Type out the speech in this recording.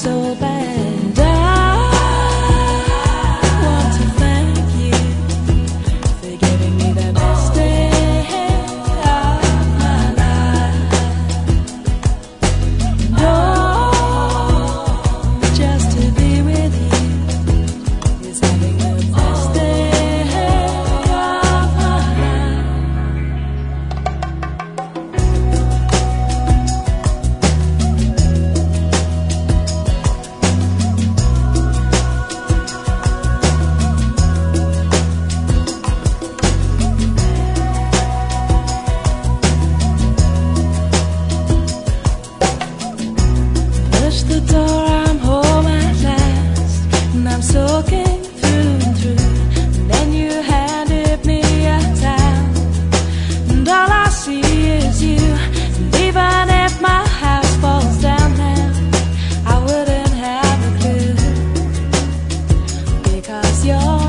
so bad. I want to thank you for giving me the best day of my life. Oh, just to be with you is having the best day of my life. Push the door, I'm home at last, and I'm soaking through and through. And then you handed me a towel, and all I see is you. And even if my house falls down now, I wouldn't have a clue, because you're